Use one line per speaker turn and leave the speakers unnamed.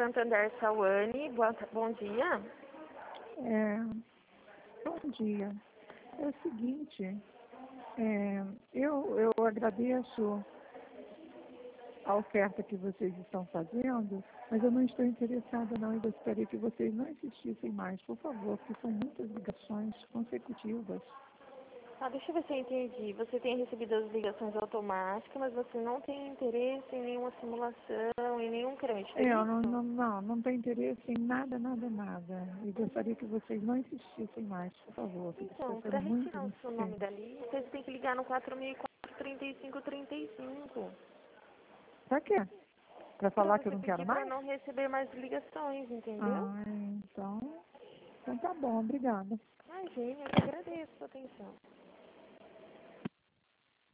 Santander, Sauane. Bom dia.
Bom dia. É o seguinte, eu agradeço a oferta que vocês estão fazendo, mas eu não estou interessada não, e gostaria que vocês não insistissem mais, por favor, porque são muitas ligações consecutivas.
Deixa eu ver se eu entendi. Você tem recebido as ligações automáticas, mas você não tem interesse em nenhuma simulação, em nenhum crédito, é
Eu
isso?
não tenho interesse em nada. E gostaria que vocês não insistissem mais, por favor, porque está
Então, para
sendo muito
retirar o seu nome
insistente.
da lista, você tem que ligar no 4004-3535.
Para quê? Para falar que eu não quero
Para
mais?
não receber mais ligações, entendeu?
Então tá bom, obrigada.
Imagina, eu que agradeço a sua atenção.